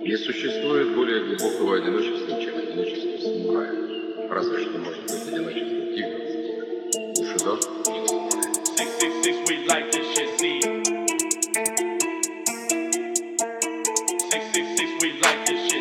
Не существует более глубокого одиночества, чем одиночество самурая. Разве что может быть одиночество тигра. Бушидо. 666, we like this shit, see. 666, we like this shit.